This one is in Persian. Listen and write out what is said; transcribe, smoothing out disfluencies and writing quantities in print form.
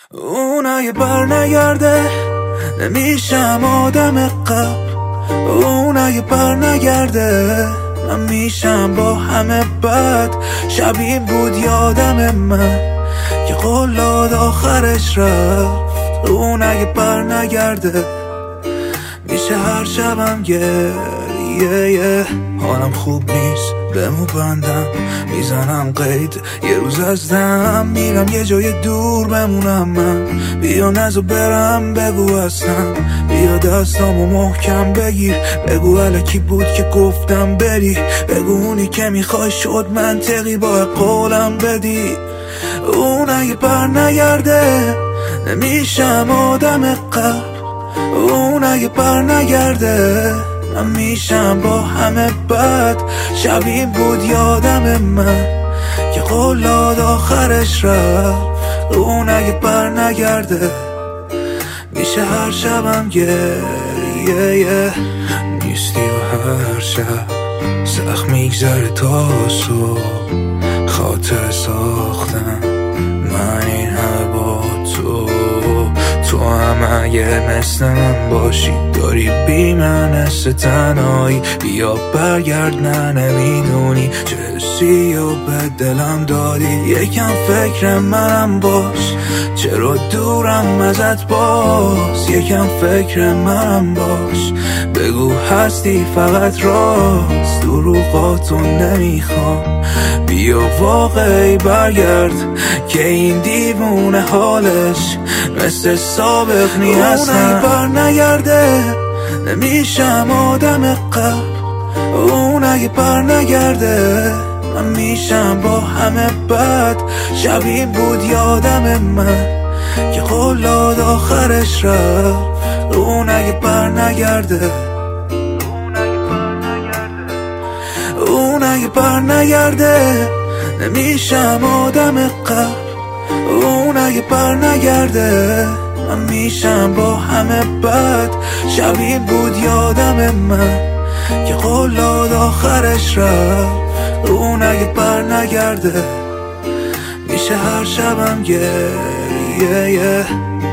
اون اگه بر نگرده نمیشم آدم قبل. اون اگه بر نگرده من میشم با همه بد. شبیه بود یادم من که قلاد آخرش رفت. اون اگه بر نگرده میشه هر شبم گریه. حالم خوب نیست بمو بندم، میزنم قید یه روز از دم. میرم یه جای دور بمونم من، بیا نزو برم بگو هستم. بیا دستامو محکم بگیر، بگو الکی بود که گفتم بری. بگو اونی که میخوای شد منطقی با قولم بدی. اون اگه بر نگرده نمیشم آدم قبل. اون اگه بر نگرده من میشم با همه بد. شبیه بود یادم من که قلاد آخرش رفت. اون اگه بر نگرده میشه هر شبم گریه. نیستی و هر شب سخت میگذره تا صبح. خاطر ساختم من این همه با تو هم اگه مثل من باشی داری بی من حس تنهایی. بیا برگرد نه نمیدونی چه حسی و به دلم دادی. یکم فکر منم باش، چرا دورم ازت باز. یکم فکر منم باش، بگو هستی فقط راست. دروغاتو نمیخوام، بیا واقعی برگرد که این دیوونه حالش مثل سابق نیست. اون اگه بر نگرده نمیشم آدم قبل. اون اگه بر نگرده من میشم با همه بد. شبیه بود یادم من که قلاد آخرش رفت. اون اگه بر نگرده اون اگه بر نگرده نمیشم آدم قبل. اون اگه بر نگرده من میشم با همه بد. شبیه بود یادم من که قلاد آخرش رفت. اون اگه بر نگرده میشه هر شبم گریه.